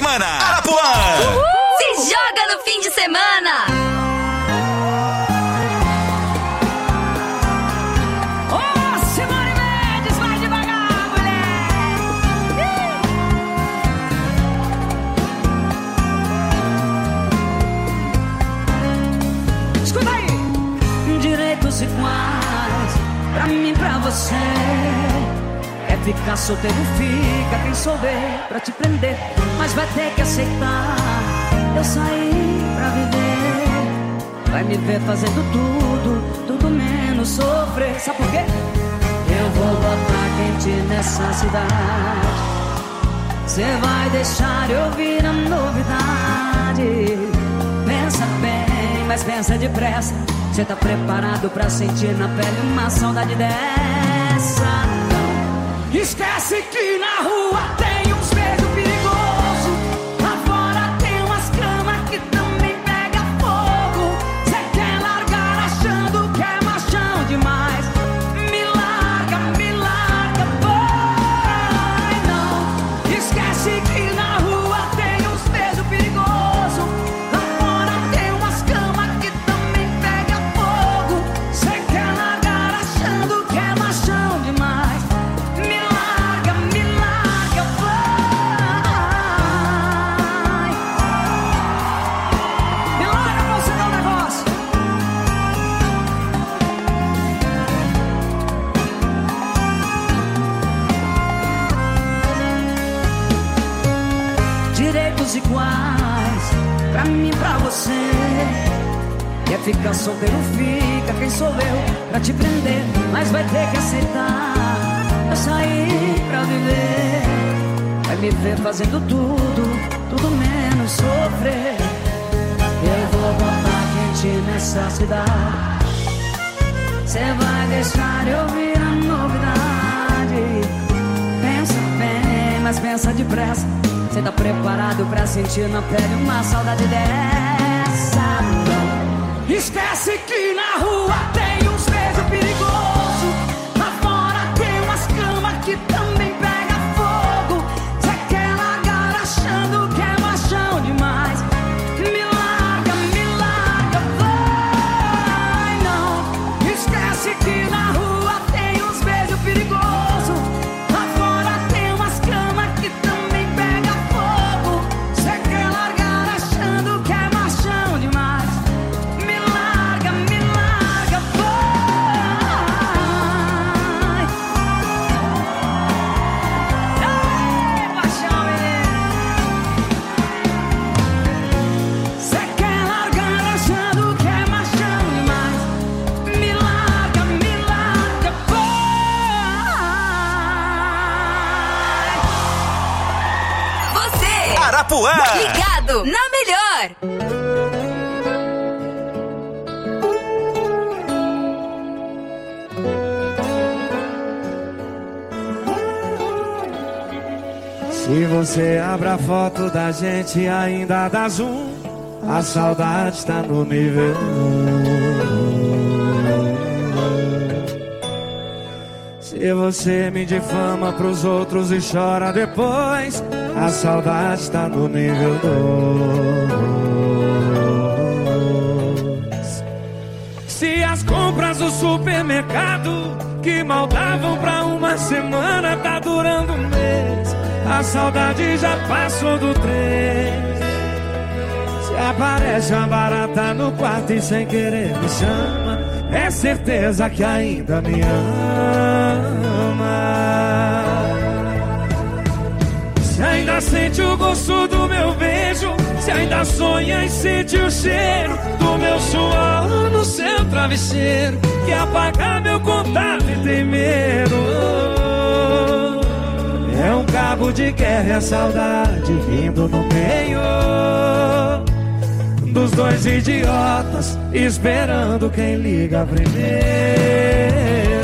semana. Arapuã. Se joga no fim de semana. Iguais, pra mim, pra você. É ficar solteiro, fica quem souber pra te prender. Mas vai ter que aceitar. Eu saí pra viver. Vai me ver fazendo tudo menos sofrer. Sabe por quê? Eu vou botar quente nessa cidade. Cê vai deixar eu vir a novidade. Pensa bem, mas pensa depressa. Cê tá preparado pra sentir na pele uma saudade dessa? Não. Esquece que na rua tem uns beijos perigosos. Lá fora tem umas camas que também pega fogo. Cê quer largar achando que é machão demais. Me larga, vai não. Esquece que na rua tem uns beijos perigosos. Lá fora tem umas camas que também pega fogo. Cê quer largar achando que é machão demais. Me larga, vai. Me larga pra você dar um negócio. Direitos iguais, pra mim, pra você. Quer ficar solteiro, fica quem sou eu pra te prender. Mas vai ter que aceitar. Eu saí pra viver. Vai me ver fazendo tudo menos sofrer. Eu vou botar quente nessa cidade. Cê vai deixar eu vir a novidade. Pensa bem, mas pensa depressa. Cê tá preparado pra sentir na pele uma saudade dessa? Não. Esquece que na rua tem uns beijos perigosos. Lá fora tem umas camas que também pega fogo. Cê quer largar achando que é machão demais. Me larga, vai não. Esquece que na rua tem uns beijos perigosos. Lá fora tem umas camas que também pega fogo. Cê quer largar achando que é machão demais. Me larga, vai. Ei, paixão, cê quer largar achando que é machão demais. Me larga, vai. Você Arapuã. ligado na melhor. Se você abre a foto da gente ainda dá zoom. A saudade tá no nível 1. Se você me difama pros outros e chora depois, a saudade tá no nível 2. Se as compras do supermercado que mal davam pra uma semana tá durando um mês, a saudade já passou do 3. Se aparece uma barata no quarto e sem querer me chama, é certeza que ainda me ama. Se ainda sente o gosto do meu beijo, se ainda sonha e sente o cheiro do meu suor no seu travesseiro, que apagar meu contato e tem medo. É um cabo de guerra e a saudade vindo no meio dos dois idiotas, esperando quem liga primeiro.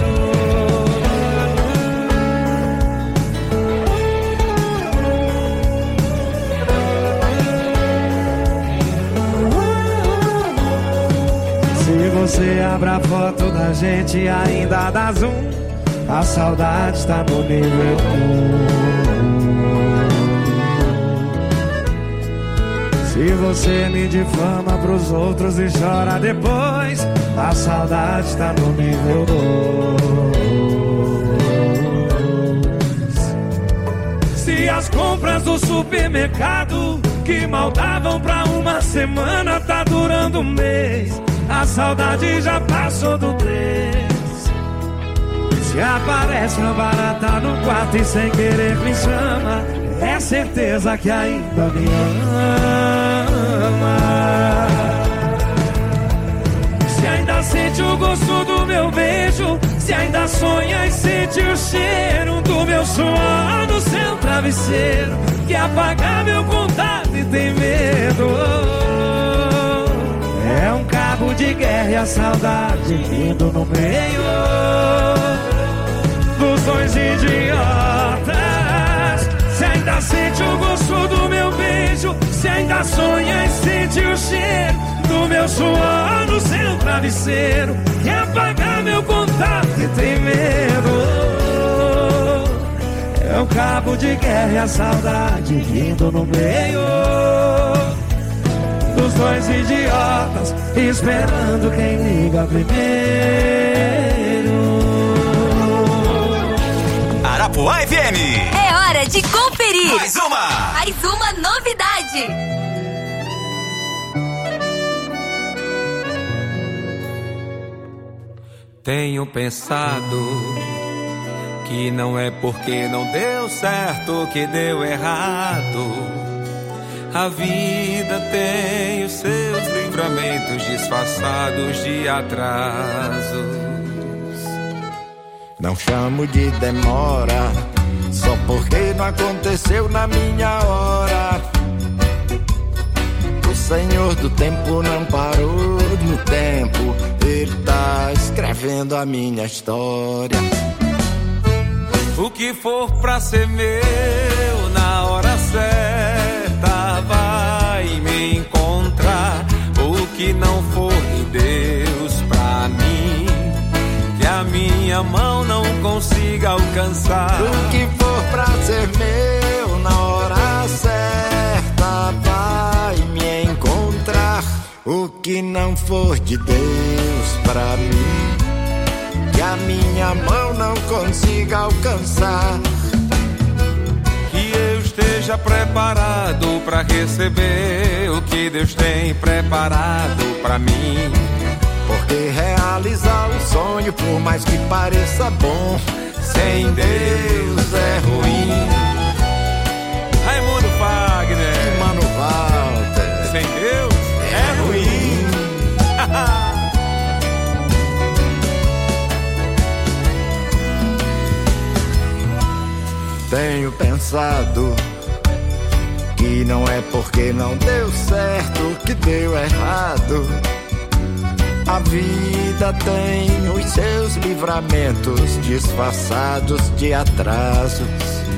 Se você abre a foto da gente ainda dá zoom, a saudade está no nível 1. Se você me difama pros outros e chora depois, a saudade tá no nível 2. Se as compras do supermercado que mal davam pra uma semana tá durando um mês, a saudade já passou do 3. Se aparece uma barata no quarto e sem querer me chama, é certeza que ainda me ama. Se ainda sente o gosto do meu beijo, se ainda sonha e sente o cheiro do meu suor no seu travesseiro, que apagar meu contato e tem medo. É um cabo de guerra e a saudade indo no meio dos dois idiotas. Se ainda sente o gosto do meu beijo, se ainda sonha e sente o cheiro do meu suor no seu travesseiro, que apagar meu contato e tem medo. É um cabo de guerra e a saudade indo no meio dos dois idiotas, esperando quem liga primeiro. Arapuã FM. É hora de conferir Mais uma novidade. Tenho pensado que não é porque não deu certo que deu errado. A vida tem os seus livramentos disfarçados de atrasos. Não chamo de demora, só porque não aconteceu na minha hora. O Senhor do tempo não parou no tempo, Ele tá escrevendo a minha história. O que for pra ser meu na hora certa vai me encontrar. O que não for de Deus pra mim, que a minha mão não consiga alcançar. O que for pra ser meu na hora certa vai me encontrar. O que não for de Deus pra mim, que a minha mão não consiga alcançar. Que eu esteja preparado pra receber o que Deus tem preparado pra mim. Porque realizar um sonho, por mais que pareça bom, sem Deus é ruim. Raimundo Fagner, Mano Walter, sem Deus é ruim. Tenho pensado que não é porque não deu certo que deu errado. A vida tem os seus livramentos disfarçados de atrasos.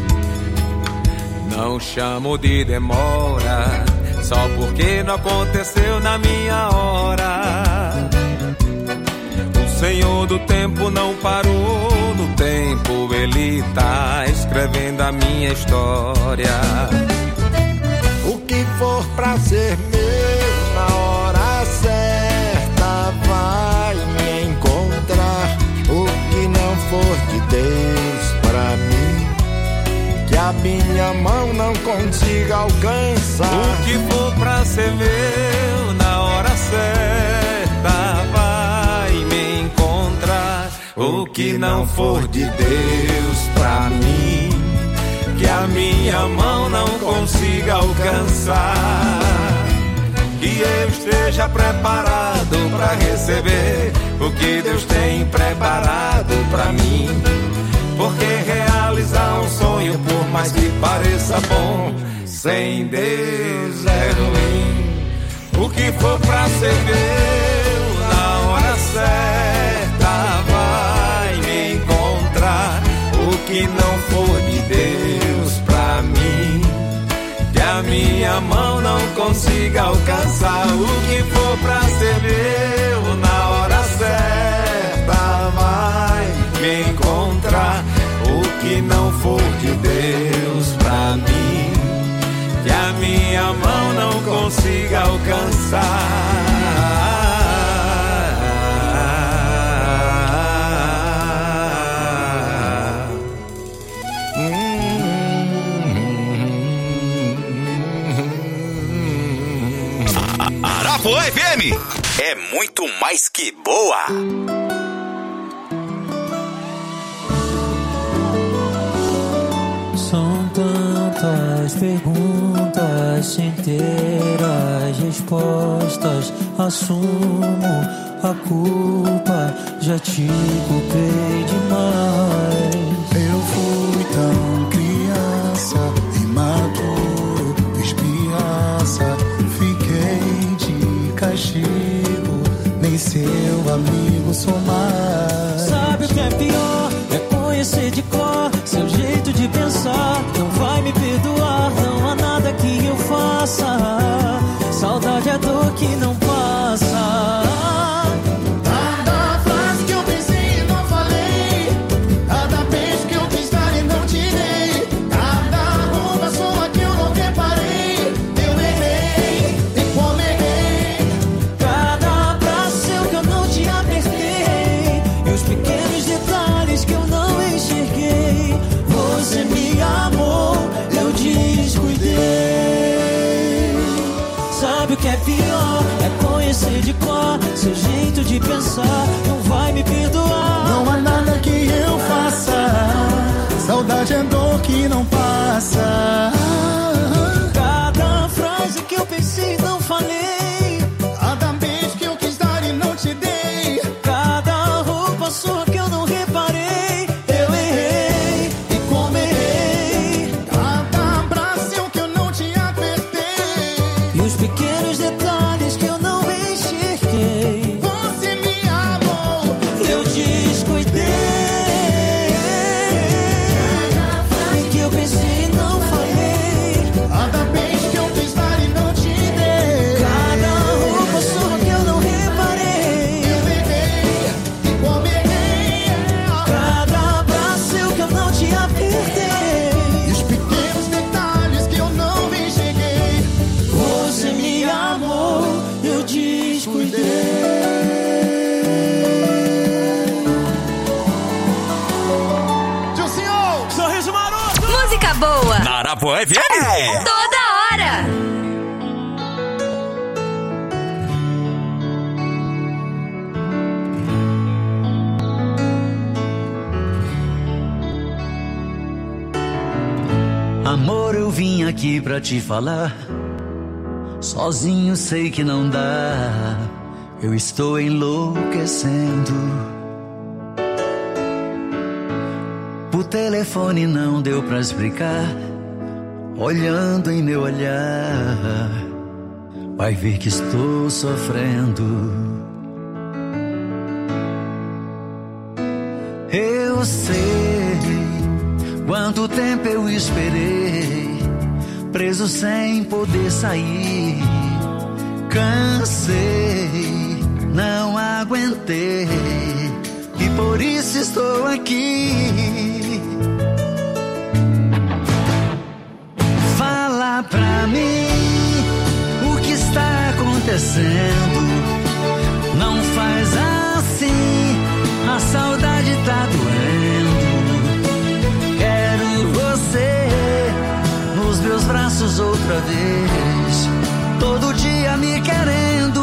Não chamo de demora, só porque não aconteceu na minha hora. O Senhor do tempo não parou no tempo, Ele tá escrevendo a minha história. O que for pra ser meu na hora certa vai me encontrar. O que não for de Deus pra mim, que a minha mão não consiga alcançar. O que for pra ser meu na hora certa vai me encontrar. O que não for de Deus pra mim, que a minha mão não consiga alcançar. Que eu esteja preparado pra receber o que Deus tem preparado pra mim. Porque realizar um sonho, por mais que pareça bom, sem Deus é ruim. O que for pra ser meu na hora certa vai me encontrar. O que não for de Deus pra mim, que a minha mão não consiga alcançar. O que for pra ser meu na hora certa vai me encontrar. O que não for de Deus pra mim, que a minha mão não consiga Parapuã FM é muito mais que boa. São tantas perguntas sem ter as respostas. Assumo a culpa, já te culpei demais. Eu fui tão criança, imaturo, espiaça. Fiquei de castigo, nem seu amigo sou mais. Sabe o que é pior? É conhecer de cor seu jeito de pensar. Não vai me perdoar, não há nada que eu faça. Saudade é dor que não passa. Cada frase que eu pensei e não falei, cada beijo que eu quis dar e não te dei, cada roupa sua que eu não reparei, eu errei e como errei. Cada abraço seu que eu não te apertei, e os pequenos detalhes que eu não enxerguei. Você me amou, eu descuidei. Sabe o que é pior? É conhecer de cor seu jeito de pensar. Não vai me perdoar, Não há nada que eu faça, saudade é dor que não passa. cada frase que eu pensei e não falei, Cada beijo que eu quis dar e não te dei, cada roupa sua que eu não reparei, eu errei e como errei. cada abraço seu que eu não te apertei, E os pequenos detalhes que eu não enxerguei, você me amou, eu descuidei. E que eu pensei e não falei, cada beijo que eu quis dar e não te dei, cada roupa sua que eu não reparei, eu errei e como errei. cada abraço seu que eu não te apertei. E os pequenos detalhes que eu não enxerguei, Você me amou, eu descuidei. tio senhor, Sorriso maroto! Música boa. Parapuã FM. Toda hora. Amor, eu vim aqui pra te falar. Sozinho sei que não dá. Eu estou enlouquecendo. Por telefone não deu pra explicar. Olhando em meu olhar, vai ver que estou sofrendo. Eu sei quanto tempo eu esperei, preso sem poder sair. Cansei, não aguentei, e por isso estou aqui. Fala pra mim o que está acontecendo. Não faz assim, a saudade tá doendo. Quero você nos meus braços outra vez, todo dia me querendo.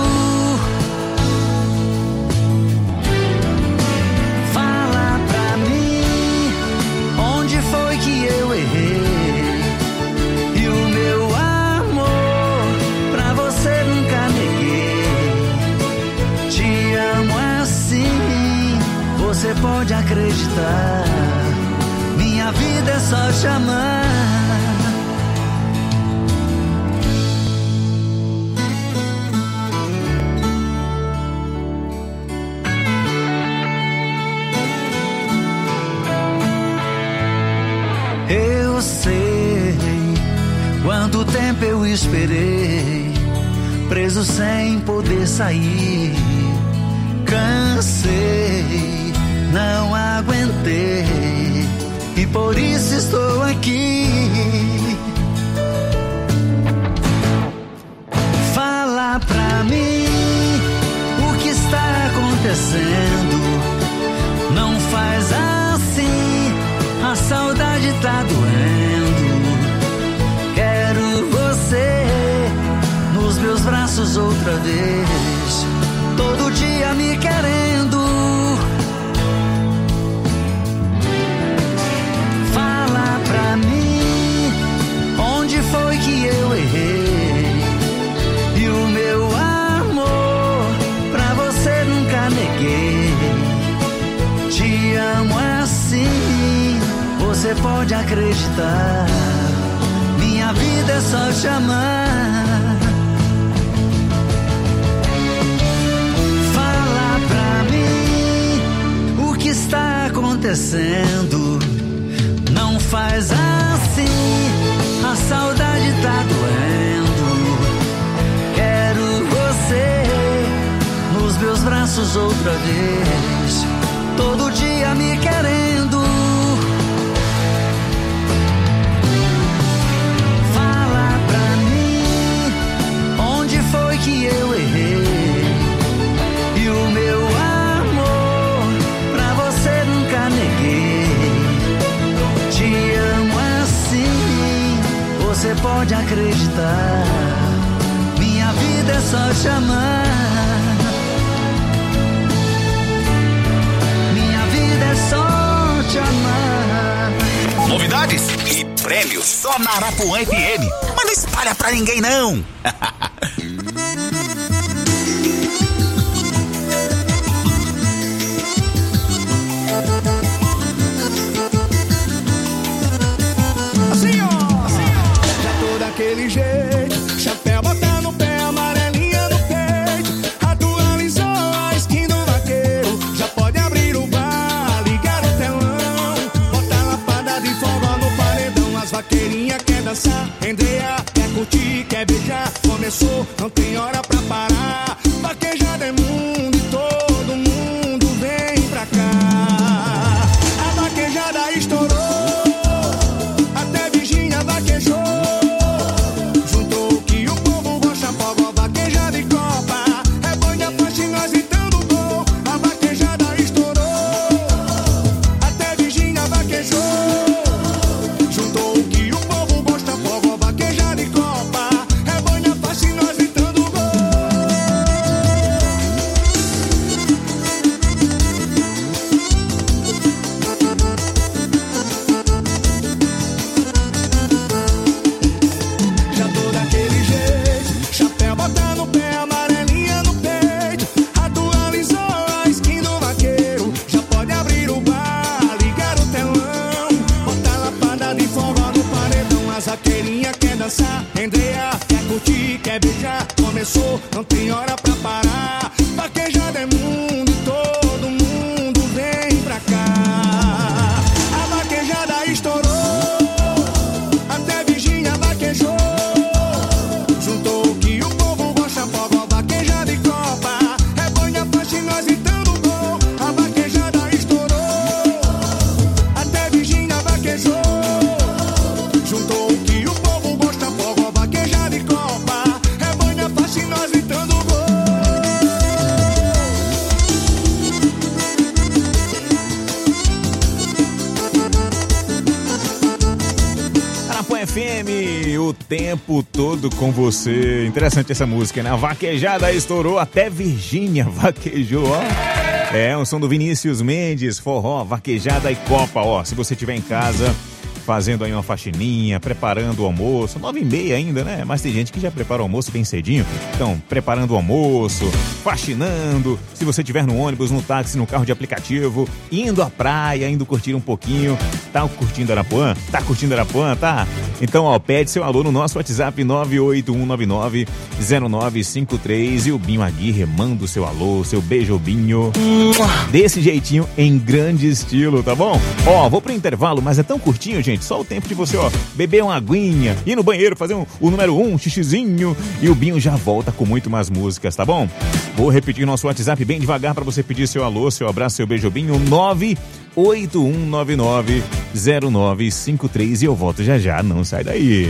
Fala pra mim onde foi que eu errei, e o meu amor pra você nunca neguei. Te amo assim, você pode acreditar. Minha vida é só te amar. Eu sei quanto tempo eu esperei, preso sem poder sair. Cansei, não aguentei, e por isso estou aqui. Fala pra mim o que está acontecendo. Não faz assim, a saudade tá doendo. Quero você nos meus braços braços outra vez, todo dia me querendo. Fala pra mim, onde foi que eu errei? E o meu amor pra você nunca neguei. Te amo assim, você pode acreditar. Minha vida é só te amar. Fala pra mim o que está acontecendo. Não faz assim, a saudade tá doendo. Quero você nos meus braços outra vez, todo dia me querendo. Fala pra mim, onde foi que eu errei? E o meu amor pra você nunca neguei. Te amo assim, você pode acreditar. Minha vida é só te amar. É só te amar. Novidades e prêmios só na Arapuã FM. Mas não espalha pra ninguém, não. Assim, ó. Já tô daquele jeito, chapéu botando no pé, amarelinha no peito. Atualizou a skin do vaqueiro. Já pode abrir o bar, ligar o telão, botar lapada de forró no paredão. As vaqueirinhas quer dançar, Andrea quer curtir, quer beijar. Começou, não tem hora pra parar. Vaquejada é mundo e todo mundo vem pra cá. A vaquejada estourou, até Virgínia vaquejou. Juntou o que o povo gosta, forró, vaquejada e copa. É banha, faixa, nós gritando gol. A vaquejada estourou, até Virgínia vaquejou. Juntou o que o povo gosta, forró, vaquejada e copa. É banha, faixa, nós gritando gol. Já tô daquele jeito, chapéu botando no pé, amarelinha no peito. Atualizou a skin do vaqueiro. Já pode abrir o bar, ligar o telão, botar lapada de forró no paredão. As vaqueirinhas quer dançar, Andrea quer curtir, quer beijar. Começou, não tem hora pra parar. Vaquejada é mundo e todo mundo vem pra cá. A vaquejada estourou, até Virgínia vaquejou. Juntou o que o povo gosta, forró, vaquejada e copa. É banha, faixa, nós gritando gol. A vaquejada estourou, até Virgínia vaquejou. Juntou o que o povo gosta, forró, vaquejada e copa. É banha, faixa, nós gritando gol. Arapuã FM, o tempo todo com você. Interessante essa música, né? A vaquejada estourou, até Virgínia vaquejou, ó. É, um som do Vinícius Mendes, forró, vaquejada e copa, ó. Se você estiver em casa fazendo aí uma faxininha, preparando o almoço, 9h30 ainda, né? Mas tem gente que já prepara o almoço bem cedinho. Então, preparando o almoço, faxinando, se você estiver no ônibus, no táxi, no carro de aplicativo, indo à praia, indo curtir um pouquinho. Tá curtindo Arapuã? Tá curtindo Arapuã, tá? Então, ó, pede seu alô no nosso WhatsApp 981990953 e o Binho Aguirre manda o seu alô, seu beijo, Binho. Desse jeitinho, em grande estilo, tá bom? Ó, vou pro intervalo, mas é tão curtinho, gente, só o tempo de você, ó, beber uma aguinha, ir no banheiro, fazer o número 1, xixizinho, e o Binho já volta com muito mais músicas, tá bom? Vou repetir nosso WhatsApp bem devagar pra você pedir seu alô, seu abraço, seu beijo, Binho, 981990953 e eu volto já já, não sai daí.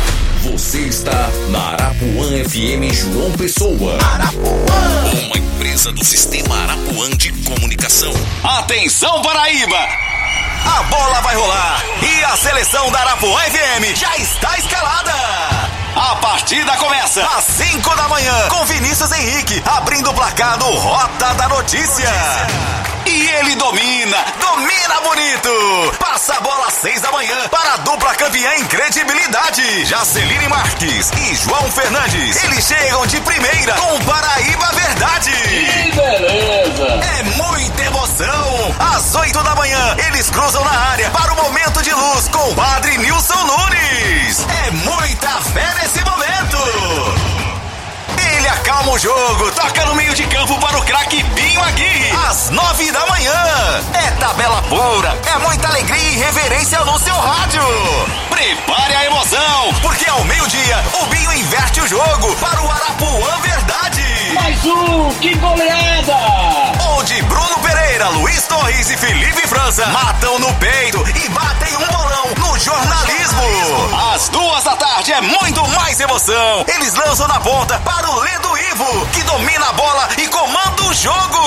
Você está na Arapuã FM João Pessoa. Arapuã, uma empresa empresa do Sistema Arapuã de Comunicação. Atenção, Paraíba! A bola vai rolar e a seleção da Arapuã FM já está escalada. A partida começa às 5 da manhã com Vinícius Henrique abrindo o placar do Rota da Notícia. E ele domina bonito. Passa a bola às 6 da manhã para a dupla campeã em credibilidade, Jaceline Marques e João Fernandes. Eles chegam de primeira com Paraíba Verdade. Que beleza! É muita emoção. Às 8 da manhã, eles cruzam na área para o momento de luz com o Padre Nilson Nunes. É muita fé nesse momento. Ele acalma o jogo, toca no meio de campo para o craque Binho Aguirre, às 9 da manhã. É tabela pura, é muita alegria e reverência no seu rádio. Prepare a emoção, porque ao meio-dia o Binho inverte o jogo para o Arapuã Verdade. Mais um, que goleada! Onde Bruno Pereira, Luiz Torres e Felipe França matam no peito e batem um bolão no jornalismo. Às 2 da tarde é muito mais emoção. Eles lançam na ponta para o Ledo Ivo, que domina a bola e comanda o jogo.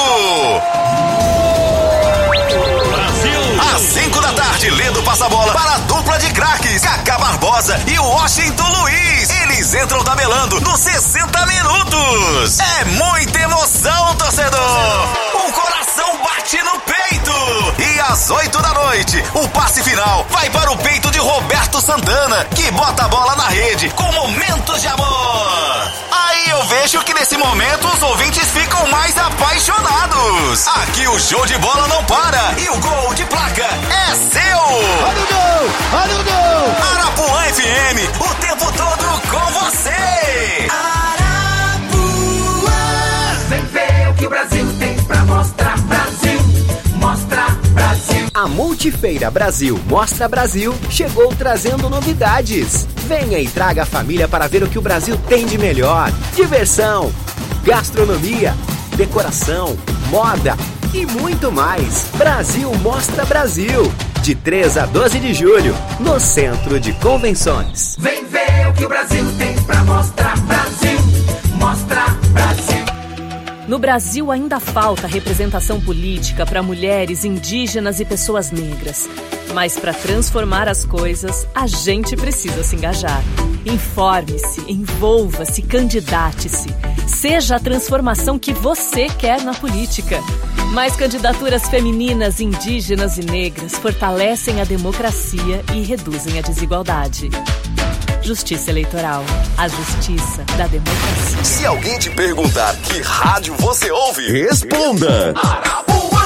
Brasil! Às 5 da tarde, Ledo passa a bola para a dupla de craques, Cacá Barbosa e o Washington Luiz. Eles entram tabelando nos 60 minutos. É muita emoção, torcedor. O coração bate no peito. E às 8 da noite, o passe final vai para o peito de Roberto Santana, que bota a bola na rede com momentos de amor. Aí eu vejo que nesse momento os ouvintes ficam mais apaixonados. Aqui o show de bola não para e o gol de placa é seu. Olha o gol! Olha o gol! Arapuã FM, o tempo todo com você. Arapuã, vem ver o que o Brasil tem pra mostrar. Brasil, mostra Brasil. A Multifeira Brasil Mostra Brasil chegou trazendo novidades. Venha e traga a família para ver o que o Brasil tem de melhor. Diversão, gastronomia, decoração, moda e muito mais. Brasil Mostra Brasil, de 3 a 12 de julho, no Centro de Convenções. Vem ver o que o Brasil tem pra mostrar. Brasil, mostra Brasil. No Brasil ainda falta representação política para mulheres, indígenas e pessoas negras. Mas para transformar as coisas, a gente precisa se engajar. Informe-se, envolva-se, candidate-se. Seja a transformação que você quer na política. Mais candidaturas femininas, indígenas e negras fortalecem a democracia e reduzem a desigualdade. Justiça Eleitoral. A justiça da democracia. Se alguém te perguntar que rádio você ouve, responda. Arapuã!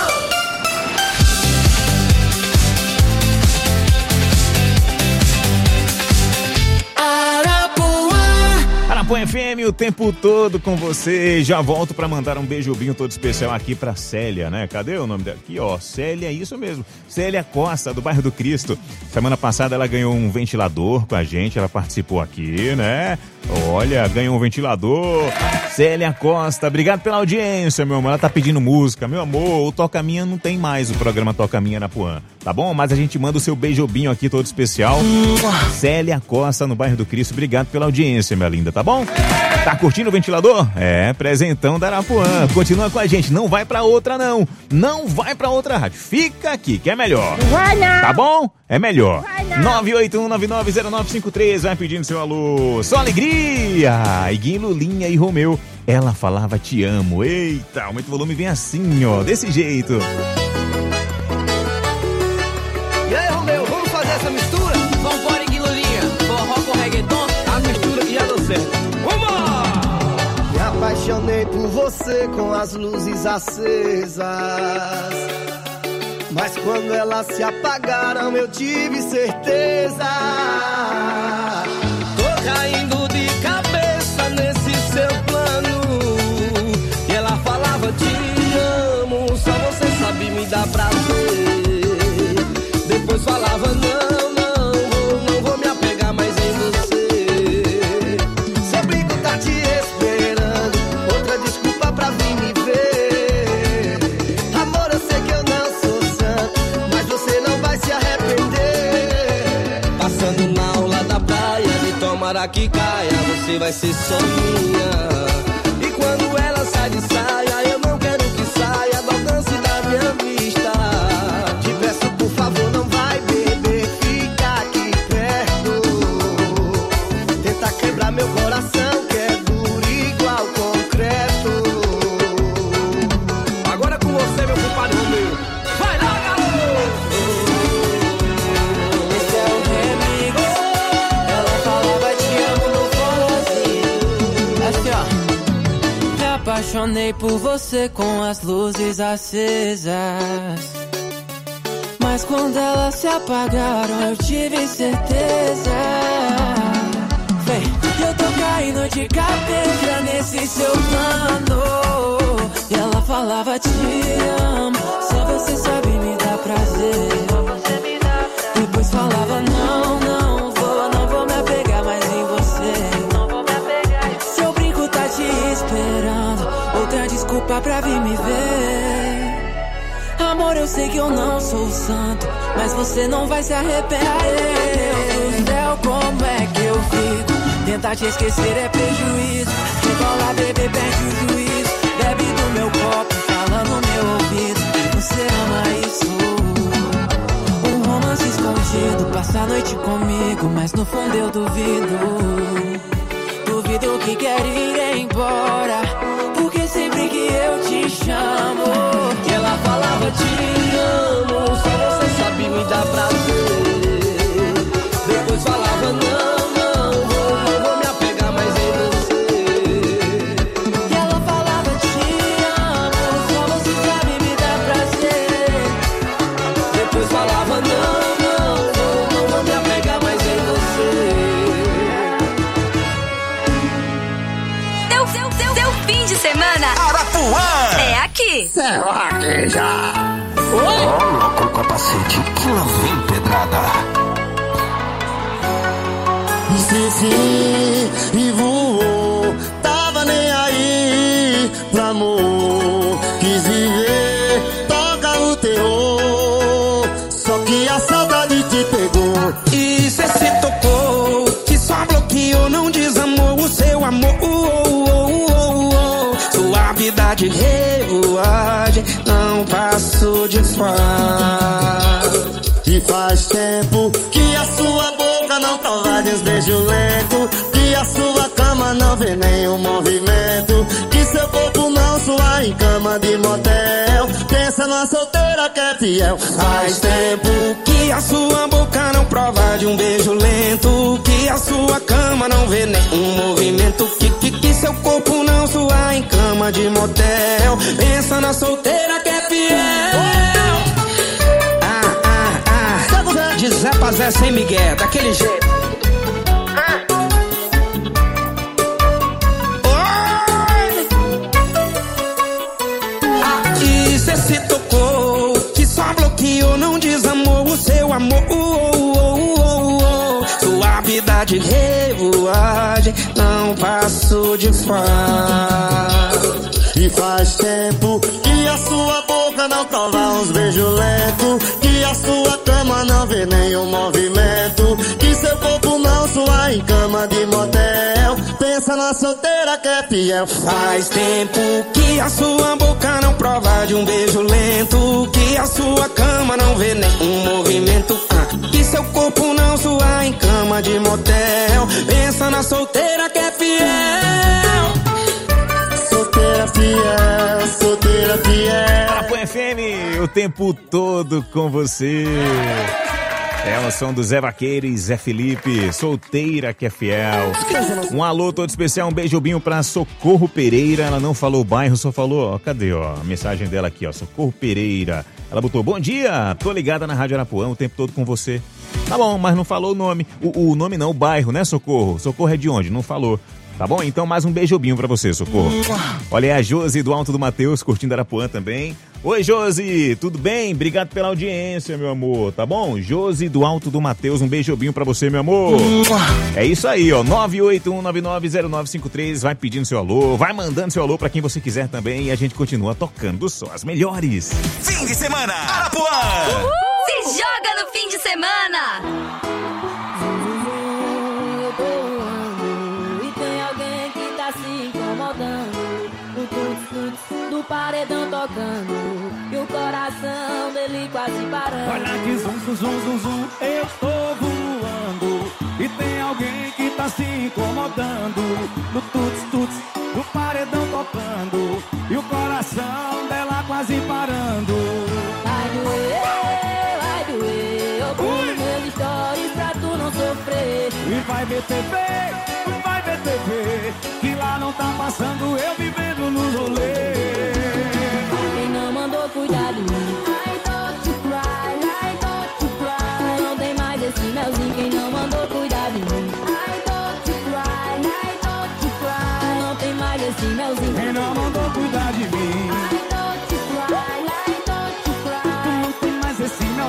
Arapuã FM o tempo todo com você. Já volto pra mandar um beijubinho todo especial aqui pra Célia, né? Cadê o nome dela? Aqui, ó, Célia, isso mesmo. Célia Costa, do bairro do Cristo. Semana passada ela ganhou um ventilador com a gente, ela participou aqui, né? Olha, ganhou um ventilador. Célia Costa, obrigado pela audiência, meu amor. Ela tá pedindo música. Meu amor, o Toca Minha não tem mais o programa Toca Minha na Puã, tá bom? Mas a gente manda o seu beijobinho aqui todo especial. Célia Costa, no bairro do Cristo, obrigado pela audiência, minha linda, tá bom? Tá curtindo o ventilador? É, presentão da Arapuã. Continua com a gente, não vai pra outra não. Não vai pra outra rádio, fica aqui que é melhor. Não vai não. Tá bom? É melhor. 981990953, vai pedindo seu alô. Só alegria! Iguinho, Lulinha e Romeu. Ela falava te amo. Eita, aumenta o volume, vem assim, ó, desse jeito. E aí, Romeu, vamos fazer essa mistura? Vambora, Iguinho, Lulinha. Forró com reggaeton, a mistura que já deu certo. Vamos! Me apaixonei por você com as luzes acesas, mas quando elas se apagaram eu tive certeza. Tô caindo de cabeça nesse seu plano. E ela falava te amo, só você sabe me dar prazer. Depois falava não vou me apegar mais em você. Seu brinco tá te esperando, outra desculpa pra vir me ver. Amor, eu sei que eu não sou santo, mas você não vai se arrepender. Passando na aula da praia, de tomara que caia, você vai ser só minha. E quando ela sai de saia, eu não sonhei por você com as luzes acesas. Mas quando elas se apagaram, eu tive certeza. Eu tô caindo de cabeça nesse seu plano. E ela falava te amo, só você sabe me dar prazer. Depois falava não vou me apegar mais em você. Seu brinco tá te esperando, outra desculpa pra vir me ver. Amor, eu sei que eu não sou santo, mas você não vai se arrepender. Deus do céu, como é que eu fico? Tentar te esquecer é prejuízo. Rebola, bebê, perde o juízo. Bebe do meu copo, fala no meu ouvido. Você ama isso? Um romance escondido, passa a noite comigo, mas no fundo eu duvido. Duvido que quer ir embora, porque sempre que eu te chamo, ela falava te amo, só você sabe me dar prazer. Depois falava não vou me apegar mais em você. Ela falava te amo, só você sabe me dar prazer. Depois falava não vou me apegar mais em você. Seu fim de semana Arapuã é aqui. Será que já? Coloca o capacete que lá vem pedrada. Esqueci e voou, tava nem aí pra amor. Quis viver, toca o terror, só que a saudade te pegou. E cê se tocou, que só bloqueou, não desamou o seu amor. Suavidade, revoagem, não passo de fase. E faz tempo que a sua boca não prova uns beijos lentos, que a sua cama não vê nenhum movimento, que seu corpo não sua em cama de motel. Pensa numa solteira que é fiel. Faz tempo que a sua boca não prova de um beijo lento, que a sua cama não vê nenhum movimento, que seu corpo não sua em cama de motel. Pensa na solteira que é fiel. De Zé pra Zé sem migué, daquele jeito. E cê se tocou, que só bloqueou, não desamou o seu amor. Suavidade, revoagem, não passo de fase. E faz tempo que a sua boca não prova uns beijos lentos, que a sua cama não vê nenhum movimento, que seu corpo não sua em cama de motel. Pensa na solteira que é fiel. Faz tempo que a sua boca não prova de um beijo lento, que a sua cama não vê nenhum movimento, que seu corpo não sua em cama de motel. Pensa na solteira que é fiel. Solteira fiel. Arapuã FM, o tempo todo com você. É o som do Zé Vaqueiro e Zé Felipe, solteira que é fiel. Um alô todo especial, um beijobinho pra Socorro Pereira. Ela não falou o bairro, só falou, ó, cadê, ó, a mensagem dela aqui, ó, Socorro Pereira. Ela botou, bom dia, tô ligada na Rádio Arapuã o tempo todo com você. Tá bom, mas não falou o nome. O nome não, o bairro, né, Socorro? Socorro é de onde? Não falou. Tá bom? Então mais um beijobinho pra você, Socorro. Olha aí a Josi do Alto do Mateus, curtindo Arapuã também. Oi, Josi, tudo bem? Obrigado pela audiência, meu amor, tá bom? Josi do Alto do Mateus, um beijobinho pra você, meu amor. É isso aí, ó, 981990953, vai pedindo seu alô, vai mandando seu alô pra quem você quiser também e a gente continua tocando só as melhores. Fim de semana, Arapuã! Se joga no fim de semana! Do paredão tocando e o coração dele quase parando. Olha que zum, zum, zum, zum, zum, eu tô voando e tem alguém que tá se incomodando. No tuts, tuts, do paredão tocando e o coração dela quase parando. Vai doer, eu pulo meus stories pra tu não sofrer. E vai ver TV, que lá não tá passando eu vivendo no rolê.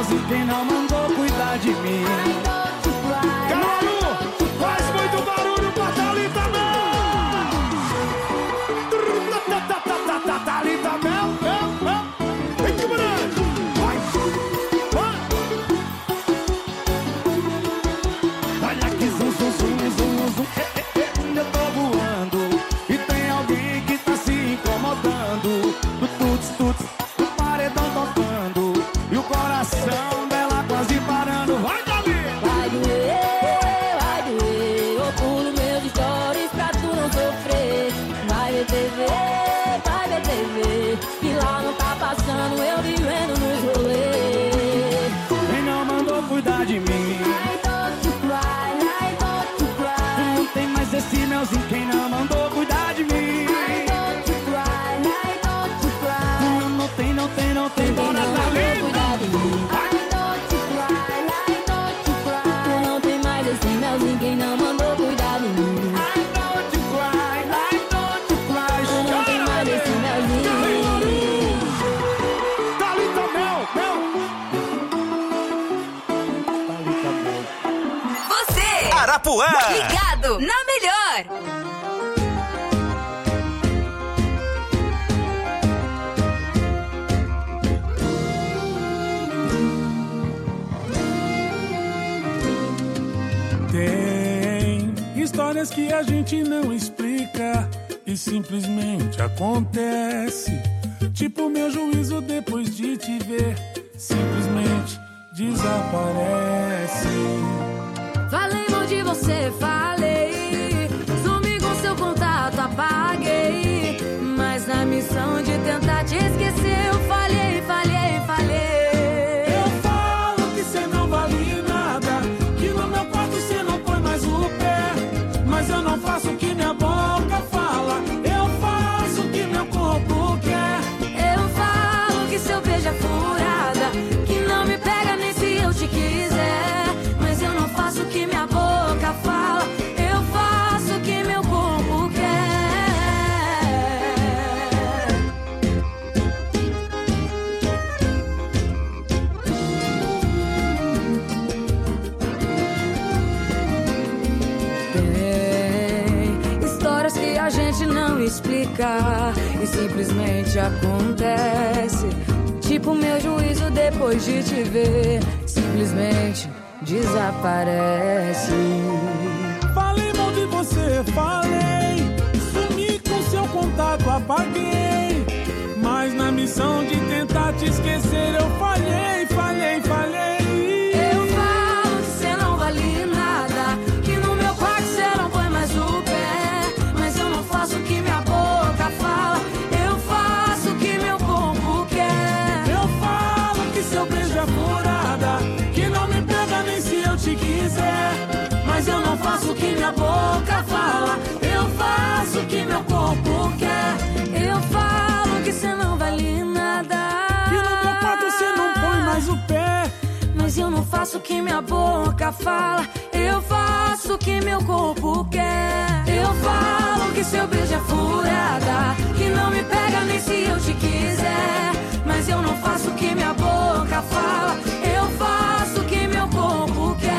meus e quem não mandou cuidar de mim. Caralho, faz muito barulho pra Thalita Mel. Thalita Mel, vem que grande. Olha que zum, zum, zum, zum, zum. Eu tô voando e tem alguém que tá se incomodando. Do tuts, tuts, do paredão tocando e o coração dela quase parando. Vai, Gabi! Vai doer, eu pulo meus stories pra tu não sofrer. Vai ver TV, que lá não tá passando, eu vivendo nos rolês. Quem não mandou cuidar de mim? Não tem mais esse melzinho, quem não mandou cuidar de mim? Não tem, bora Thalita! Não tem mais esse melzinho, quem não mandou cuidar de mim? Não tem mais esse melzinho. Thalita Mel! Você, Arapuã, ligado na melhor. Tem histórias que a gente não explica e simplesmente acontece. Tipo meu juízo depois de te ver, simplesmente desaparece. Falei mal de você, falei. Sumi com seu contato, apaguei. Mas na missão de tentar te esquecer, eu falhei. Eu falo que cê não vale nada, que no meu quarto cê não põe mais o pé. Mas eu não faço o que minha boca fala, eu faço o que meu corpo quer. Eu falo que seu beijo é furada, que não me pega nem se eu te quiser. Mas eu não faço o que minha boca fala, eu faço o que meu corpo quer. Tem histórias que a gente não explica e simplesmente acontece. Tipo meu juízo depois de te ver, simplesmente desaparece. Falei mal de você, falei. Sumi com seu contato, apaguei. Mas na missão de tentar te esquecer, eu falhei. Eu falo que cê não vale nada, que no meu quarto cê não põe mais o pé. Mas eu não faço o que minha boca fala, eu faço o que meu corpo quer. Eu falo que seu beijo é furada, que não me pega nem se eu te quiser. Mas eu não faço o que minha boca fala, eu faço o que meu corpo quer. Eu falo que cê não vale nada, que no meu quarto cê não põe mais o pé. Mas eu não faço o que minha boca fala, eu faço o que meu corpo quer. Eu falo que seu beijo é furada, que não me pega nem se eu te quiser. Mas eu não faço o que minha boca fala, eu faço o que meu corpo quer.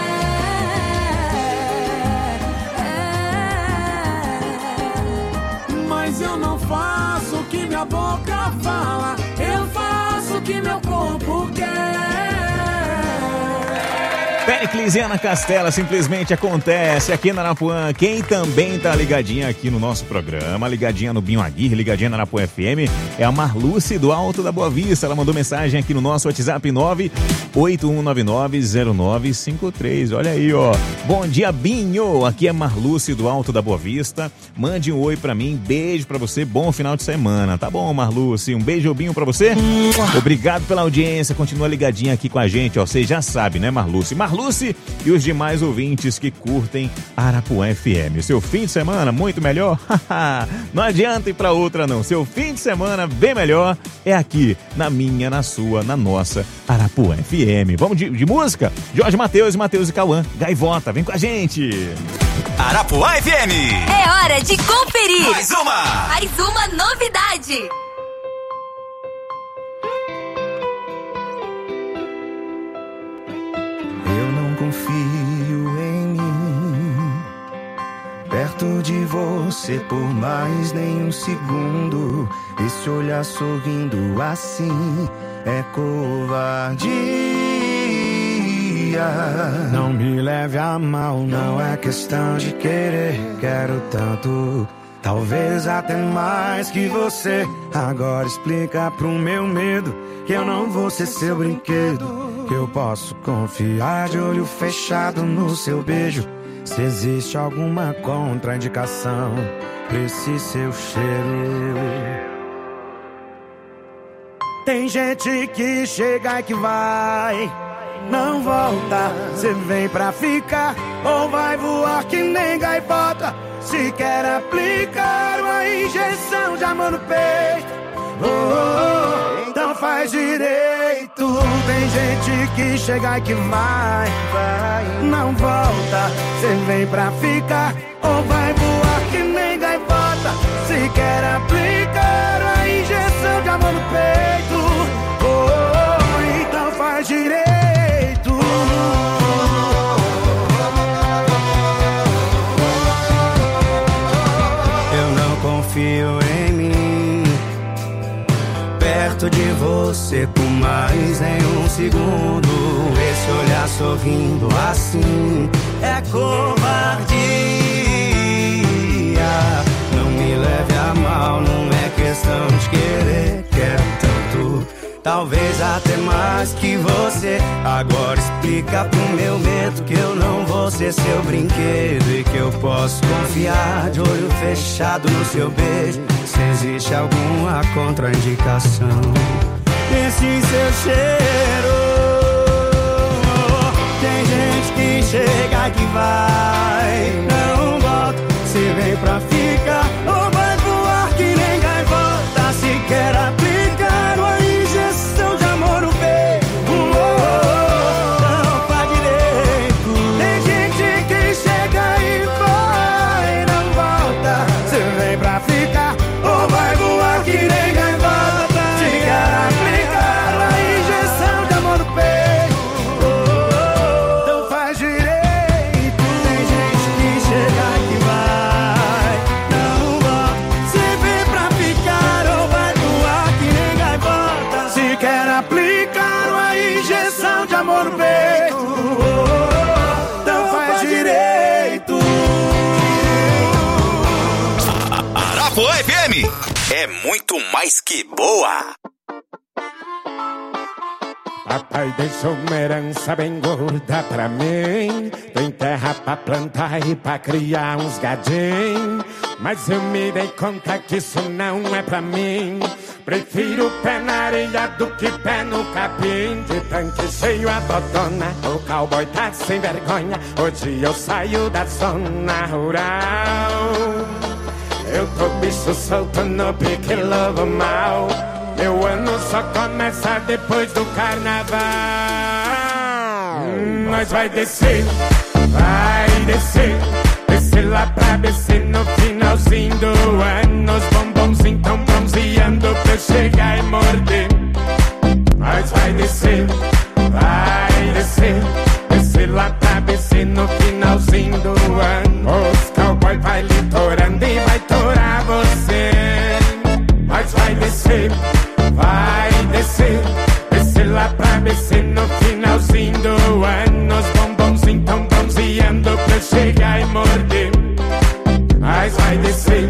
Mas eu não faço o que minha boca fala, eu faço o que meu corpo quer. Pericles e Ana Castela, simplesmente acontece aqui na Arapuã. Quem também tá ligadinha aqui no nosso programa, ligadinha no Binho Aguirre, ligadinha na Arapuã FM, é a Marluce do Alto da Boa Vista. Ela mandou mensagem aqui no nosso WhatsApp 981990953. Olha aí, ó. Bom dia, Binho. Aqui é Marluce do Alto da Boa Vista. Mande um oi pra mim, beijo pra você, bom final de semana. Tá bom, Marluce? Um beijo, Binho, pra você. Obrigado pela audiência, continua ligadinha aqui com a gente, ó. Você já sabe, né, Marluce? Marluce e os demais ouvintes que curtem Arapuã FM. Seu fim de semana muito melhor? Não adianta ir pra outra não. Seu fim de semana bem melhor é aqui, na minha, na sua, na nossa Arapuã FM. Vamos de música? Jorge Mateus e Cauã. Gaivota, vem com a gente. Arapuã FM. É hora de conferir Mais uma novidade. confio em mim. Perto de você por mais nem um segundo. Esse olhar sorrindo assim é covardia. Não me leve a mal, não é questão de querer. Quero tanto, talvez até mais que você. Agora explica pro meu medo que eu não vou ser seu brinquedo, que eu posso confiar de olho fechado no seu beijo. Se existe alguma contraindicação pra esse seu cheiro. Tem gente que chega e que vai, não volta. Cê vem pra ficar ou vai voar que nem gaivota. Se quer aplicar uma injeção de amor no peito, então faz direito. Tem gente que chega e que vai, não volta. Cê vem pra ficar ou vai voar que nem gaivota. Se quer aplicar uma injeção de amor no peito, então faz direito. Eu não confio em mim, perto de você por mais nem um segundo. Esse olhar sorrindo assim é covardia. Não me leve a mal, não é questão de querer. Quero tanto, talvez até mais que você. Agora explica pro meu medo que eu não vou ser seu brinquedo e que eu posso confiar de olho fechado no seu beijo. Se existe alguma contraindicação esse seu cheiro. Tem gente que chega que vai, não volta. Se vem pra ficar ou vai voar que nem gaivota. Se quer aplicar uma injeção de amor no peito, não faz direito. Tem gente que chega e vai, não volta. Se vem pra ficar ou vai voar que nem gaivota. Se quer aplicar uma injeção de amor no peito, então faz direito. Tem gente que chega que vai, não volta. Se vem pra ficar ou vai voar que nem gaivota. Se quer aplicar uma injeção de amor no peito, então faz direito. Arapuã FM é muito mais que boa. Papai deixou uma herança bem gorda pra mim. Tem terra pra plantar e pra criar uns gadinhos. Mas eu me dei conta que isso não é pra mim. Prefiro pé na areia do que pé no capim. De tanque cheio a botona, o cowboy tá sem vergonha. Hoje eu saio da zona rural. Eu tô bicho solto no pique lobo mal. Meu ano só começa depois do carnaval. Nós vai descer, descer lá pra descer no finalzinho do ano. Os bombonzinhos tão bronzeando pra eu chegar e morder. Nós vai descer, descer lá pra descer no finalzinho do ano. Os cowboy vai litorando e vai torar você. Nós vai descer, descer lá pra descer no finalzinho do ano. Os bombonzinhos tão bronzeando pra eu chegar e morder. Nós vai descer,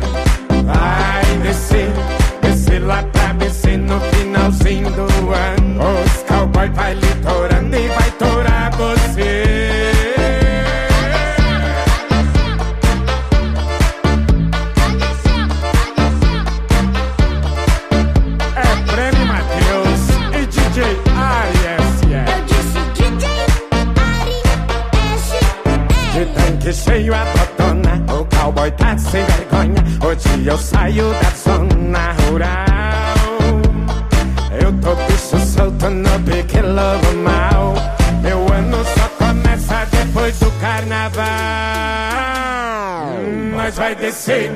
descer lá pra descer no finalzinho do ano. Os cowboy vai litorando e vai torar você. Que cheio a botona, o cowboy tá sem vergonha. Hoje eu saio da zona rural. Eu tô bicho solto no pique lobo mal. Meu ano só começa depois do carnaval. Nós vai descer,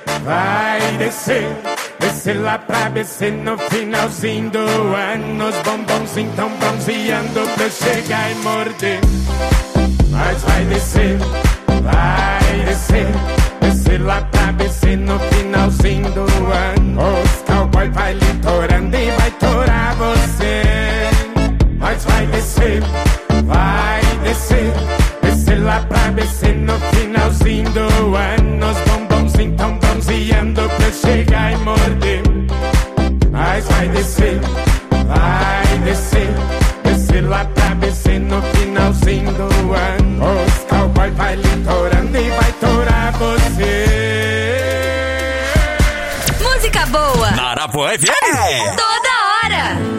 descer lá pra descer no finalzinho do ano. Os bombonzinhos tão bronzeando pra eu chegar e morder. Mas vai descer, descer lá pra BC no finalzinho do ano. Os cowboy vai litorando e vai torar você. Mas vai descer, descer lá pra BC no finalzinho do ano. Os bombonzinhos tão bronzeando pra eu chegar e morder. Mas vai descer, descer lá pra BC no finalzinho do ano. Os cowboy vai litorando e vai torar você. Música boa Na Arapuã FM. toda hora.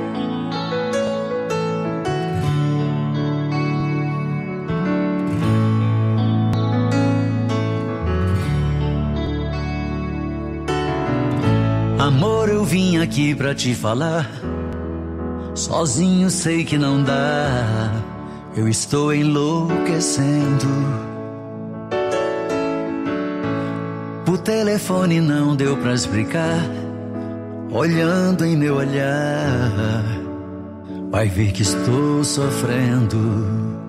Amor, eu vim aqui pra te falar. Sozinho sei que não dá. Eu estou enlouquecendo. Por telefone não deu pra explicar. Olhando em meu olhar, vai ver que estou sofrendo.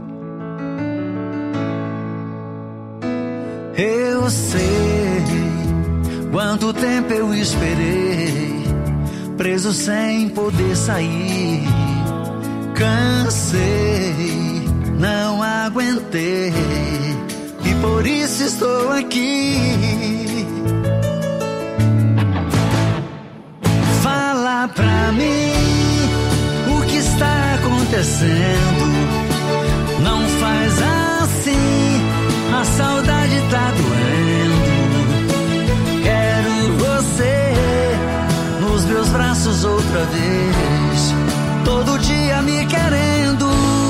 Eu sei quanto tempo eu esperei, preso sem poder sair. Cansei, não aguentei, e por isso estou aqui. Fala pra mim o que está acontecendo. Não faz assim, a saudade tá doendo. Nos meus braços outra vez, todo dia me querendo.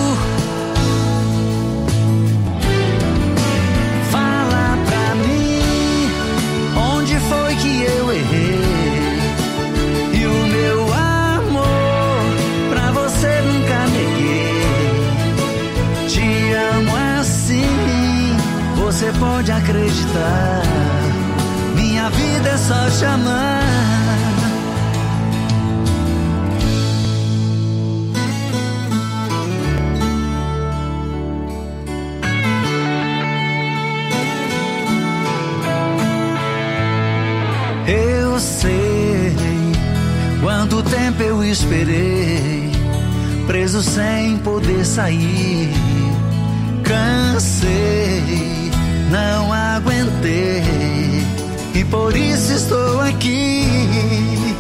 Fala pra mim, onde foi que eu errei? E o meu amor pra você nunca neguei. Te amo assim, você pode acreditar. Minha vida é só chamar. Eu sei quanto tempo eu esperei, preso sem poder sair. Cansei, não aguentei, e por isso estou aqui.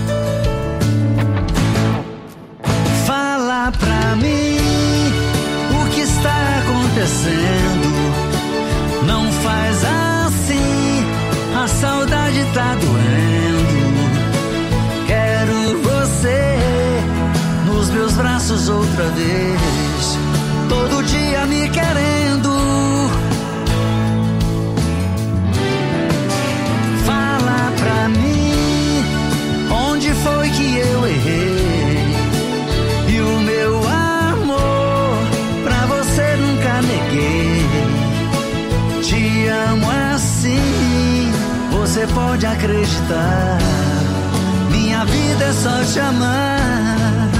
Fala pra mim o que está acontecendo. Não faz assim, a saudade tá doendo. Quero você nos meus braços outra vez, todo dia me querendo. Fala pra mim, onde foi que eu errei? E o meu amor pra você nunca neguei. Te amo assim, você pode acreditar. Minha vida é só te amar.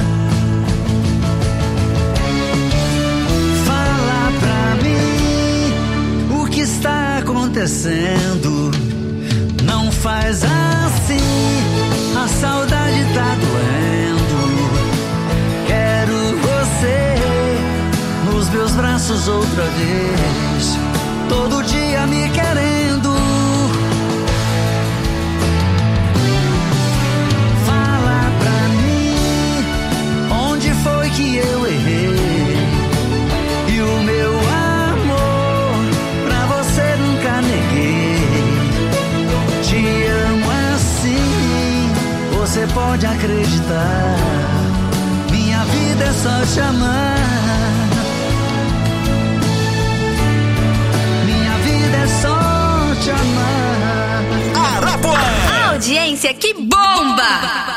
Fala pra mim o que está acontecendo. Não faz assim, a saudade tá doendo. Quero você nos meus braços outra vez, todo dia me querendo. Fala pra mim, onde foi que eu errei? E o meu amor pra você nunca neguei. Te amo assim, você pode acreditar. Minha vida é só te amar. Minha vida é só te amar. Arapuã! A audiência que bomba!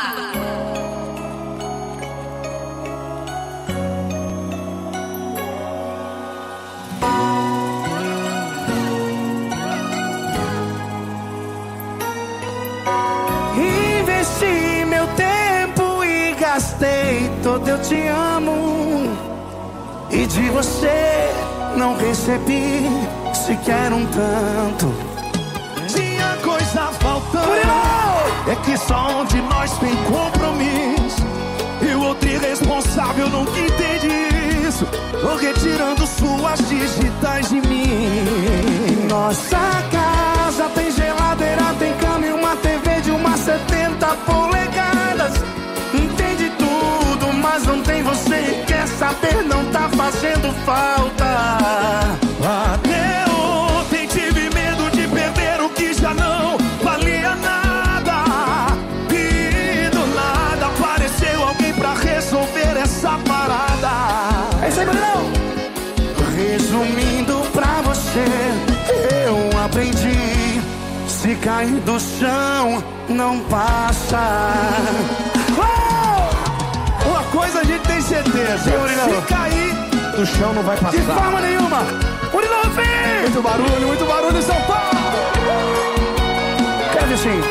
Investi meu tempo e gastei todo eu te amo. E de você não recebi sequer um tanto. Tinha coisa faltando, é que só um de nós tem compromisso e o outro irresponsável nunca entende isso. Tô retirando suas digitais de mim. Nossa casa tem geladeira, tem cama e uma TV de umas 70 polegadas. Entende tudo, mas não tem você e quer saber, não tá fazendo falta. Até ontem tive medo de perder o que já não valia nada. E do nada apareceu alguém pra resolver essa parada. É isso aí, Bruno! Resumindo pra você, eu aprendi: se cair do chão, não passa. Uma coisa a gente tem certeza: se cair do chão, não vai passar. De forma nenhuma! Muito barulho em São Paulo! Quer assim?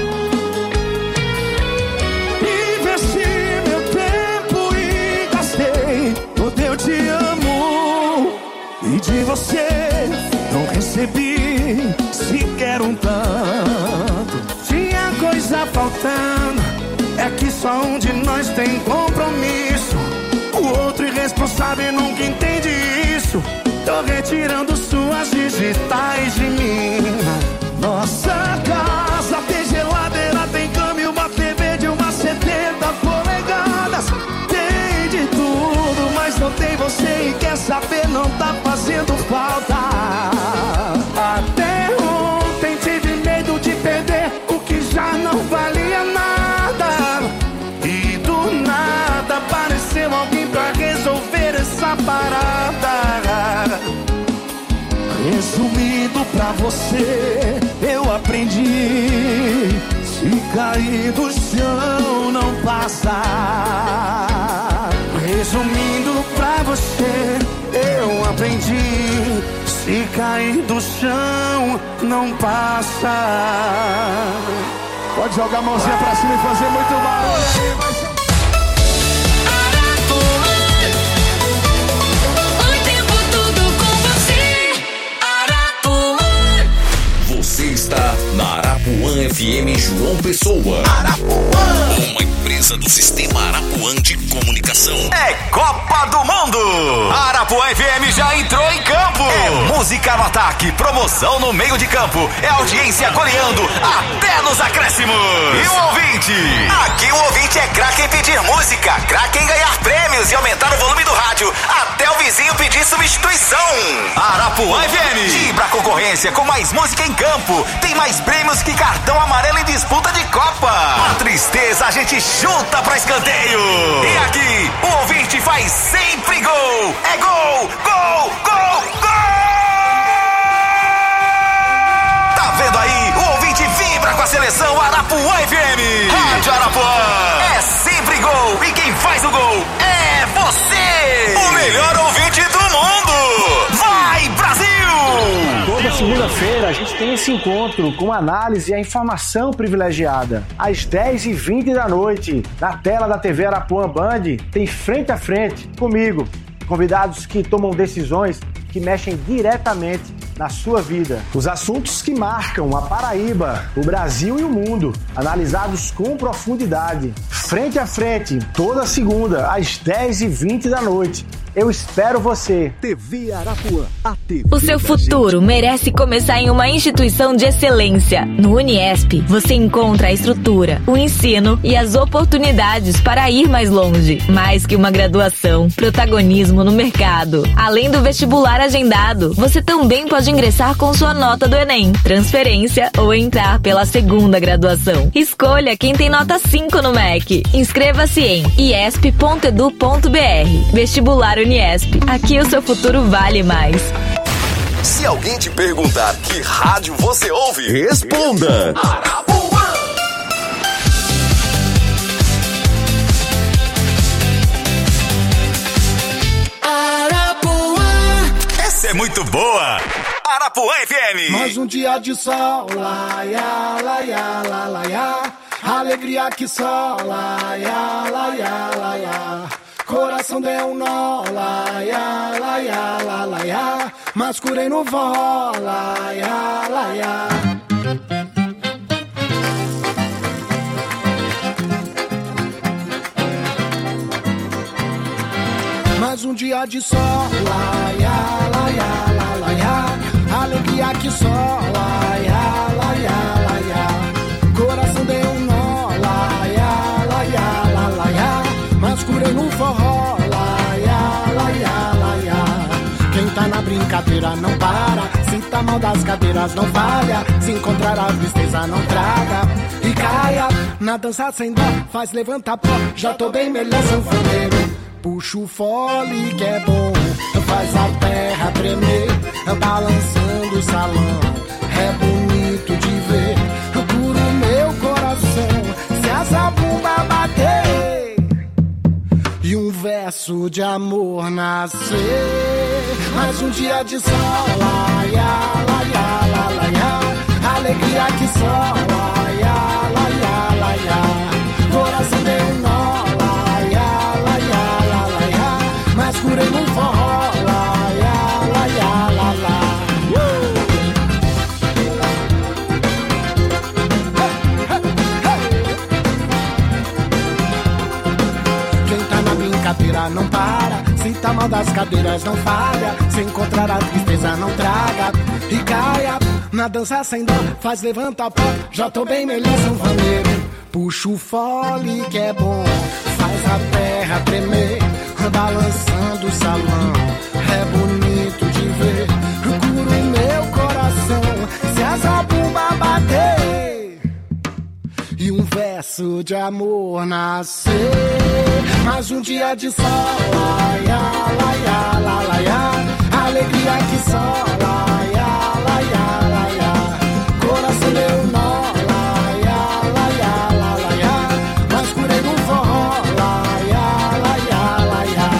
Investi meu tempo e gastei todo eu te amo. E de você não recebi sequer um tanto. Tinha coisa faltando, é que só um de nós tem compromisso. O outro irresponsável nunca entende isso. Tô retirando suas digitais de mim. Nossa casa tem geladeira, tem cama e uma TV de umas 70 polegadas. Tem de tudo, mas não tem você e quer saber, não tá fazendo falta. Até ontem tive medo de perder o que já não valia nada. E do nada apareceu alguém pra resolver essa parada. Resumindo pra você, eu aprendi: se cair do chão, não passa. Resumindo pra você, eu aprendi: se cair do chão, não passa. Pode jogar a mãozinha pra cima e fazer muito barulho aí, vai ser... Você está na Arapuã FM João Pessoa. Arapuã, uma empresa do Sistema Arapuã de Comunicação. É Copa do Mundo. A Arapuã FM já entrou em campo. É música no ataque, promoção no meio de campo. É audiência goleando até nos acréscimos. E o ouvinte? Aqui o ouvinte é craque em pedir música, craque em ganhar prêmios e aumentar o volume do rádio até o vizinho pedir substituição. Arapuã FM, vibra a concorrência com mais música em campo. Tem mais prêmios que cartão amarelo em disputa de Copa. A tristeza a gente chuta pra escanteio. E aqui o ouvinte faz sempre gol. É gol, gol, gol, gol. Tá vendo aí? O ouvinte vibra com a seleção Arapuã FM. Rádio Arapuã. É sempre gol. E quem faz o gol é você. O melhor ouvinte do mundo. Vai, Brasil! Toda segunda-feira a gente tem esse encontro com análise e a informação privilegiada. Às 10h20 da noite, na tela da TV Arapuã Band, tem Frente a Frente comigo. Convidados que tomam decisões que mexem diretamente na sua vida. Os assuntos que marcam a Paraíba, o Brasil e o mundo, analisados com profundidade. Frente a Frente, toda segunda, às 10h20 da noite. Eu espero você. TV Arapuã, a TV. O seu futuro merece começar em uma instituição de excelência. No Uniesp, você encontra a estrutura, o ensino e as oportunidades para ir mais longe. Mais que uma graduação, protagonismo no mercado. Além do vestibular agendado, você também pode ingressar com sua nota do Enem, transferência ou entrar pela segunda graduação. Escolha quem tem nota 5 no MEC. Inscreva-se em iesp.edu.br. Vestibular Uniesp. Aqui o seu futuro vale mais. Se alguém te perguntar que rádio você ouve, responda. Arapuã. Arapuã. Essa é muito boa. Arapuã FM. Mais um dia de sol, laia, laia, laia, laia. Alegria que só, laia, laia, laia. Coração coração deu um nó, laia, laia, la, laia, mas curei no vó, laia, laia. Mais um dia de sol, laia, laia, la, laia, alegria que só, laia, laia, laia, coração deu um nó, laia, laia, la, laia, mas curei no forró, laia, laia, laia. Quem tá na brincadeira não para, se tá mal das cadeiras não falha, se encontrar a tristeza não traga e caia. Na dança sem dó, faz levantar pó, já tô bem melhor sanfoneiro. Puxa o fole que é bom, faz a terra tremer, balançando o salão, é bonito de ver. Puro meu coração, se essa bomba bater e um verso de amor nascer. Mais um dia de sol, laia, laia, la, laia, alegria que só, laia, laia, laia, coração deu um nó, mas curei no forró, laia, laia, la, la. Quem tá na brincadeira não para, se tá mal das cadeiras não falha, se encontrar a tristeza não traga e caia. Na dança sem dó, faz levantar pó, já tô bem melhor sanfoneiro. Puxa o fole que é bom, faz a terra tremer, balançando o salão, é bonito de ver. Cura o meu coração, se essa bomba bater e um verso de amor nascer. Mais um dia de sol, laia, laia, la, laia, alegria que só, laia, laia, laia, coração deu nó, laia, laia, la, laia, mas curei no forró, laia, laia, laia.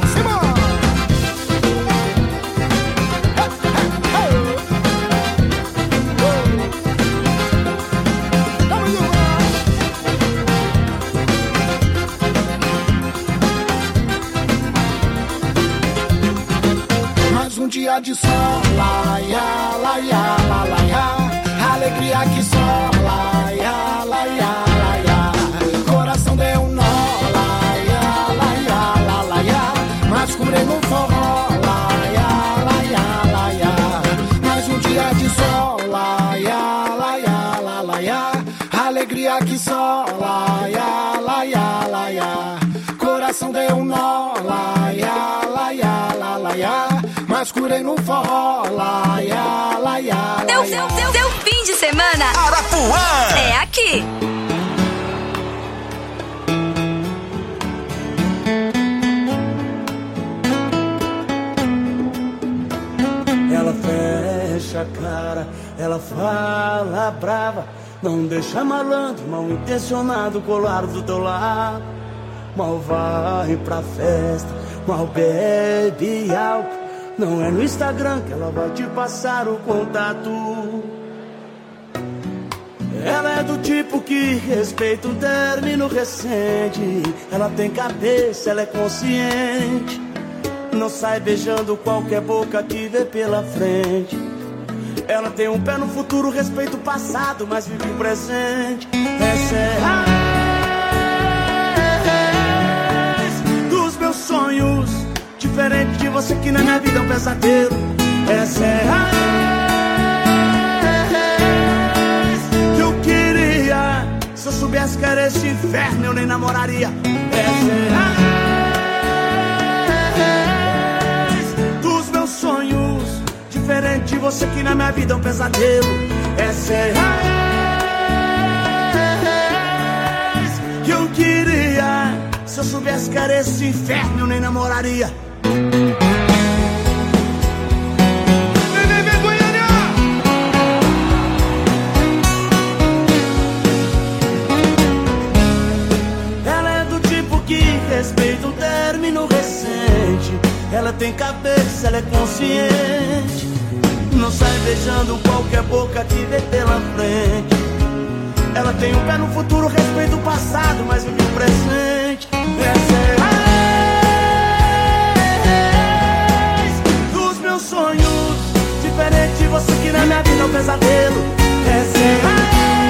Mais um dia de sol, laia, laia, la, laia, alegria que só, laia, laia, laia, coração deu um nó, laia, laia, la, laia, mas curei no forró, laia, laia, laia. Mais um dia de sol, laia, laia, la, laia, alegria que só, laia, laia, laia, coração deu um nó, laia, laia, la, laia, mas curei no forró, laia, laia, laia. Seu fim de semana Arapuã é aqui. Ela fecha a cara, ela fala brava, não deixa malandro, mal intencionado colar do teu lado. Mal vai pra festa, mal bebe álcool. Não é no Instagram que ela vai te passar o contato. Ela é do tipo que respeita um término recente. Ela tem cabeça, ela é consciente. Não sai beijando qualquer boca que vê pela frente. Ela tem um pé no futuro, respeita o passado, mas vive o presente. Essa é a dos meus sonhos, diferente de você que na minha vida é um pesadelo. Essa é a que eu queria. Se eu soubesse que era esse inferno, eu nem namoraria. Essa é a dos meus sonhos, diferente de você que na minha vida é um pesadelo. Essa é a que eu queria. Se eu soubesse que era esse inferno, eu nem namoraria. Ela é do tipo que respeita um término recente. Ela tem cabeça, ela é consciente. Não sai beijando qualquer boca que vê pela frente. Ela tem um pé no futuro, respeita o passado, mas vive o presente. Essa é a um pesadelo. Essa é a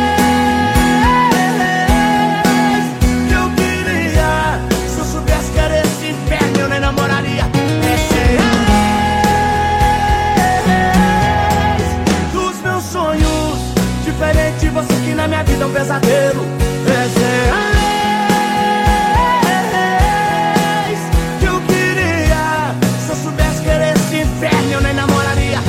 ex que eu queria. Se eu soubesse que era esse inferno, eu nem namoraria. Essa é a ex dos meus sonhos. Diferente de você que na minha vida é um pesadelo. Essa é a ex que eu queria. Se eu soubesse que era esse inferno, eu nem namoraria.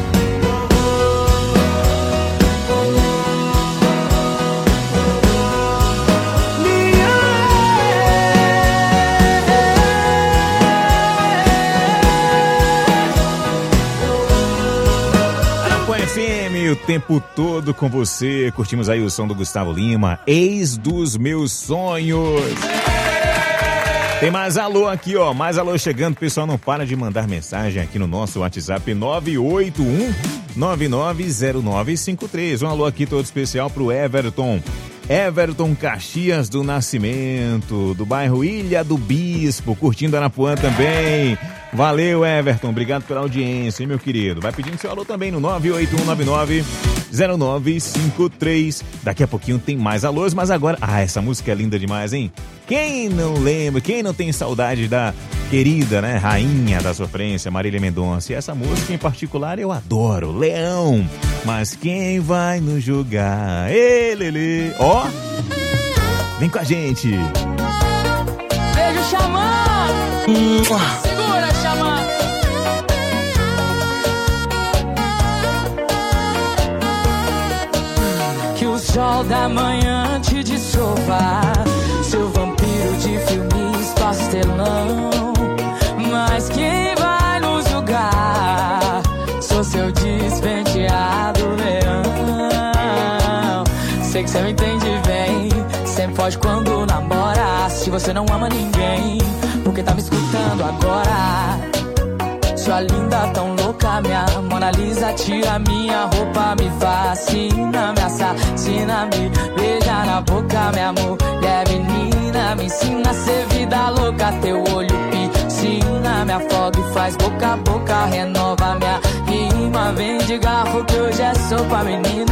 FM, o tempo todo com você. Curtimos aí o som do Gustavo Lima, Ex dos Meus Sonhos. Tem mais alô aqui, ó. Mais alô chegando. O pessoal não para de mandar mensagem aqui no nosso WhatsApp 981-990953. Um alô aqui todo especial pro Everton. Everton Caxias do Nascimento, do bairro Ilha do Bispo, curtindo Arapuã também. Valeu, Everton, obrigado pela audiência, hein, meu querido. Vai pedindo seu alô também no 981990953. Daqui a pouquinho tem mais alôs, mas agora... Ah, essa música é linda demais, hein? Quem não lembra, quem não tem saudade da querida, né, rainha da sofrência, Marília Mendonça? E essa música em particular eu adoro, Leão. Mas quem vai nos julgar? Ê, Lelê. Ó, vem com a gente. Beijo, Xamã. Segura, Xamã. Que o sol da manhã te dessopa, seu vampiro de filmes pastelão. Mas quem vai nos julgar? Sou seu despenteado leão. Sei que você me entende bem, sempre foge quando namora. Se você não ama ninguém, porque tá me escutando agora? Sua linda tão louca, minha Mona Lisa, tira minha roupa, me fascina, me assassina, me beija na boca, minha mulher menina, me ensina a ser vida louca, teu olho piscina, me afoga e faz boca a boca, renova minha rima, vem de garfo que hoje é sopa, menina.